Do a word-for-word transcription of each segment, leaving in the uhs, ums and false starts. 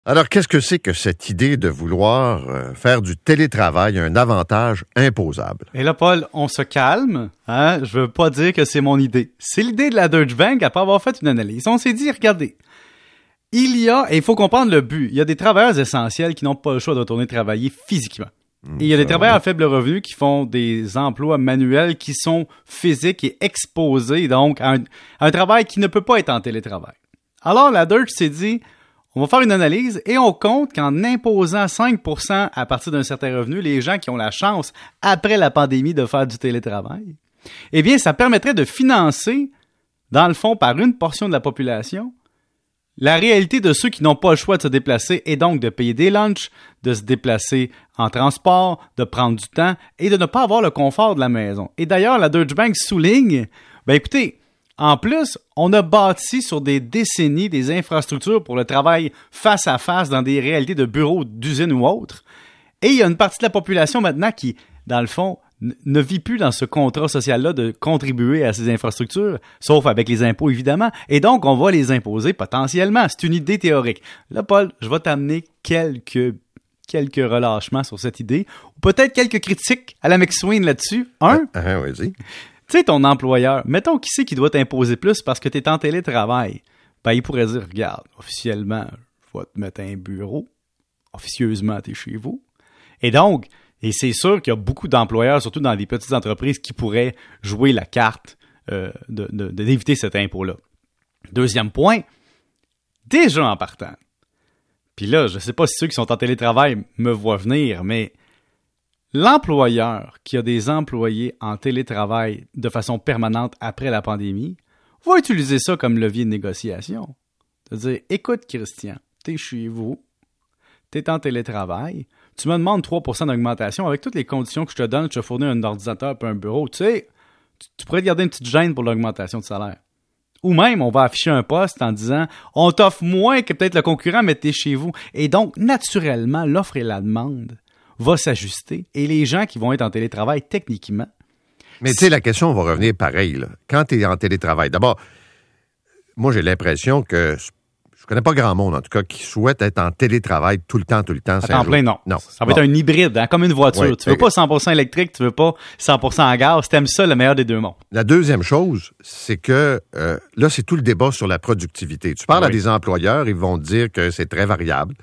Alors, qu'est-ce que c'est que cette idée de vouloir euh, faire du télétravail un avantage imposable? Et là, Paul, on se calme. Hein? Je veux pas dire que c'est mon idée. C'est l'idée de la Deutsche Bank après avoir fait une analyse. On s'est dit, regardez, il y a, et il faut comprendre le but, il y a des travailleurs essentiels qui n'ont pas le choix de retourner travailler physiquement. Et il y a des travailleurs à faible revenu qui font des emplois manuels qui sont physiques et exposés donc à un, à un travail qui ne peut pas être en télétravail. Alors, la Deutsche s'est dit, on va faire une analyse et on compte qu'en imposant cinq pour cent à partir d'un certain revenu, les gens qui ont la chance, après la pandémie, de faire du télétravail, eh bien, ça permettrait de financer, dans le fond, par une portion de la population, la réalité de ceux qui n'ont pas le choix de se déplacer et donc de payer des lunchs, de se déplacer en transport, de prendre du temps et de ne pas avoir le confort de la maison. Et d'ailleurs, la Deutsche Bank souligne, ben écoutez, en plus, on a bâti sur des décennies des infrastructures pour le travail face à face dans des réalités de bureaux, d'usines ou autres. Et il y a une partie de la population maintenant qui, dans le fond, n- ne vit plus dans ce contrat social-là de contribuer à ces infrastructures, sauf avec les impôts, évidemment. Et donc, on va les imposer potentiellement. C'est une idée théorique. Là, Paul, je vais t'amener quelques, quelques relâchements sur cette idée, ou peut-être quelques critiques à la McSween là-dessus. Un, Ah, ah, vas-y. tu sais, ton employeur, mettons qui c'est qui doit t'imposer plus parce que tu es en télétravail. Ben, il pourrait dire, regarde, officiellement, je vais te mettre un bureau. Officieusement, tu es chez vous. Et donc, et c'est sûr qu'il y a beaucoup d'employeurs, surtout dans les petites entreprises, qui pourraient jouer la carte euh, de, de, de, d'éviter cet impôt-là. Deuxième point, déjà en partant. Puis là, je ne sais pas si ceux qui sont en télétravail me voient venir, mais l'employeur qui a des employés en télétravail de façon permanente après la pandémie va utiliser ça comme levier de négociation. C'est-à-dire, écoute Christian, t'es chez vous, t'es en télétravail, tu me demandes trois pour cent d'augmentation avec toutes les conditions que je te donne, je te fournis un ordinateur et un bureau, tu sais, tu, tu pourrais te garder une petite gêne pour l'augmentation de salaire. Ou même, on va afficher un poste en disant « On t'offre moins que peut-être le concurrent, mais t'es chez vous. » Et donc, naturellement, l'offre et la demande va s'ajuster et les gens qui vont être en télétravail techniquement. Mais tu sais, la question va revenir pareil. Là. Quand tu es en télétravail, d'abord, moi, j'ai l'impression que je connais pas grand monde, en tout cas, qui souhaite être en télétravail tout le temps, tout le temps. À temps plein, non. Non. Ça va bon. être un hybride, hein, comme une voiture. Ouais, tu veux pas cent pour cent électrique, tu veux pas cent pour cent en gaz. T'aimes ça, le meilleur des deux mondes. La deuxième chose, c'est que euh, là, c'est tout le débat sur la productivité. Tu parles oui. à des employeurs, ils vont te dire que c'est très variable,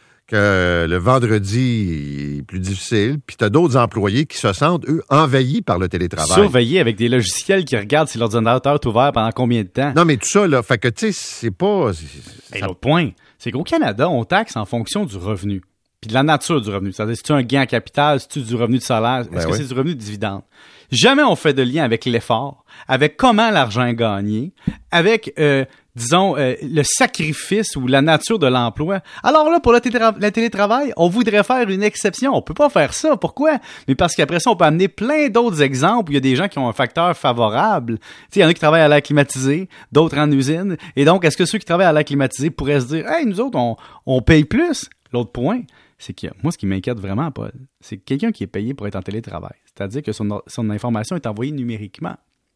que le vendredi est plus difficile, puis tu as d'autres employés qui se sentent, eux, envahis par le télétravail. Surveillés avec des logiciels qui regardent si l'ordinateur est ouvert pendant combien de temps. Non, mais tout ça, là, fait que, tu sais, c'est pas... c'est- Et ça- l'autre point, c'est qu'au Canada, on taxe en fonction du revenu, puis de la nature du revenu. C'est-à-dire, si tu as un gain en capital, si tu as du revenu de salaire, est-ce Ben que oui. c'est du revenu de dividende? Jamais on fait de lien avec l'effort, avec comment l'argent est gagné, avec, euh, disons, euh, le sacrifice ou la nature de l'emploi. Alors là, pour le, télétra- le télétravail, on voudrait faire une exception. On peut pas faire ça. Pourquoi? Mais parce qu'après ça, on peut amener plein d'autres exemples où il y a des gens qui ont un facteur favorable. Tu sais, il y en a qui travaillent à l'air climatisé, d'autres en usine. Et donc, est-ce que ceux qui travaillent à l'air climatisé pourraient se dire, hey, nous autres, on, on paye plus? L'autre point, c'est que moi, ce qui m'inquiète vraiment, Paul, c'est que quelqu'un qui est payé pour être en télétravail. C'est-à-dire que son, son information est envoyée numériquement.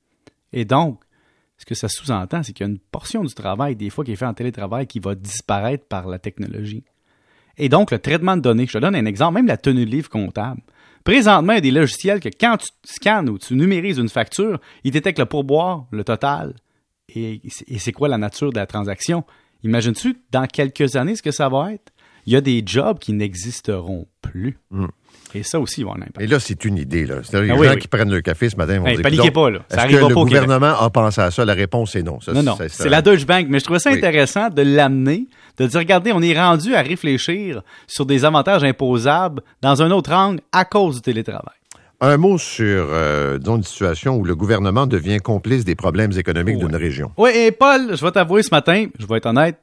Et donc, ce que ça sous-entend, c'est qu'il y a une portion du travail, des fois, qui est fait en télétravail, qui va disparaître par la technologie. Et donc, le traitement de données, je te donne un exemple, même la tenue de livre comptable. Présentement, il y a des logiciels que quand tu scannes ou tu numérises une facture, il détecte le pourboire, le total, et, et c'est quoi la nature de la transaction. Imagines-tu, dans quelques années, ce que ça va être? Il y a des jobs qui n'existeront plus. Mm. Et ça aussi, ils vont l'impact. Et là, c'est une idée. Là. C'est-à-dire, les ah, gens oui, oui. qui prennent le café ce matin vont hey, dire... Paniquez pas, là. Ça est-ce arrivera que pas le au gouvernement Québec. a pensé à ça? La réponse est non. Ça, non, non. C'est, c'est, c'est la Deutsche Bank. Mais je trouvais ça oui. intéressant de l'amener, de dire, regardez, on est rendu à réfléchir sur des avantages imposables dans un autre angle à cause du télétravail. Un mot sur, euh, disons, une situation où le gouvernement devient complice des problèmes économiques oui. d'une région. Oui, et Paul, je vais t'avouer ce matin, je vais être honnête,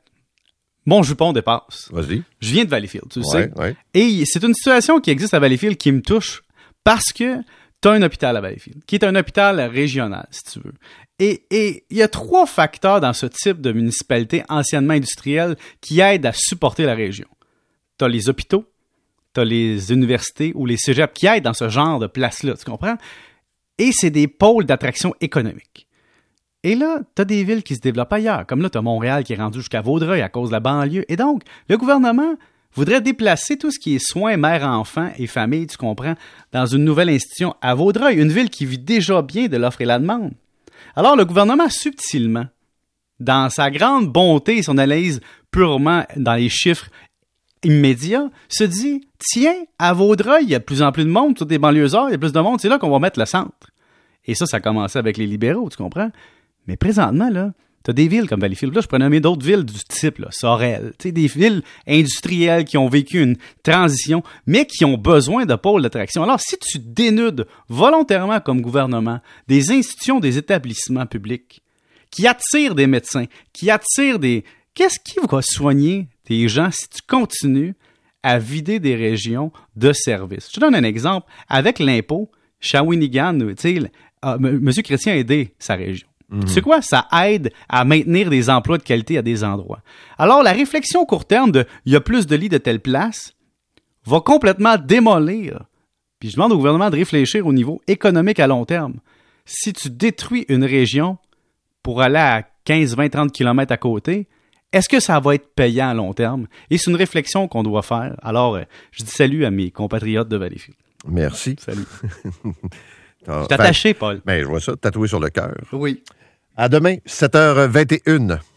mon jupon dépasse. Vas-y. Je viens de Valleyfield, tu le ouais, sais. Ouais. Et c'est une situation qui existe à Valleyfield qui me touche parce que tu as un hôpital à Valleyfield, qui est un hôpital régional, si tu veux. Et et il y a trois facteurs dans ce type de municipalité anciennement industrielle qui aident à supporter la région. Tu as les hôpitaux, tu as les universités ou les cégeps qui aident dans ce genre de place-là, tu comprends? Et c'est des pôles d'attraction économique. Et là, t'as des villes qui se développent ailleurs. Comme là, t'as Montréal qui est rendu jusqu'à Vaudreuil à cause de la banlieue. Et donc, le gouvernement voudrait déplacer tout ce qui est soins mère-enfant et famille, tu comprends, dans une nouvelle institution à Vaudreuil, une ville qui vit déjà bien de l'offre et la demande. Alors, le gouvernement, subtilement, dans sa grande bonté et son analyse purement dans les chiffres immédiats, se dit, tiens, à Vaudreuil, il y a de plus en plus de monde, toutes les banlieusards, il y a plus de monde, c'est là qu'on va mettre le centre. Et ça, ça a commencé avec les libéraux, tu comprends? Mais présentement, là, t'as des villes comme Valleyfield. Là, je pourrais nommer d'autres villes du type, là, Sorel. Tu sais, des villes industrielles qui ont vécu une transition, mais qui ont besoin de pôles d'attraction. Alors, si tu dénudes volontairement comme gouvernement des institutions, des établissements publics qui attirent des médecins, qui attirent des... Qu'est-ce qui va soigner des gens si tu continues à vider des régions de services? Je te donne un exemple. Avec l'impôt, Shawinigan, tu sais, euh, M. Chrétien a aidé sa région. Mmh. Tu sais quoi? Ça aide à maintenir des emplois de qualité à des endroits. Alors, la réflexion court terme de « il y a plus de lits de telle place » va complètement démolir. Puis je demande au gouvernement de réfléchir au niveau économique à long terme. Si tu détruis une région pour aller à quinze, vingt, trente kilomètres à côté, est-ce que ça va être payant à long terme? Et c'est une réflexion qu'on doit faire. Alors, je dis salut à mes compatriotes de Valleyfield. Merci. Salut. Je t'ai attaché, Paul. Ben, je vois ça, tatoué sur le cœur. Oui. À demain, sept heures vingt et une.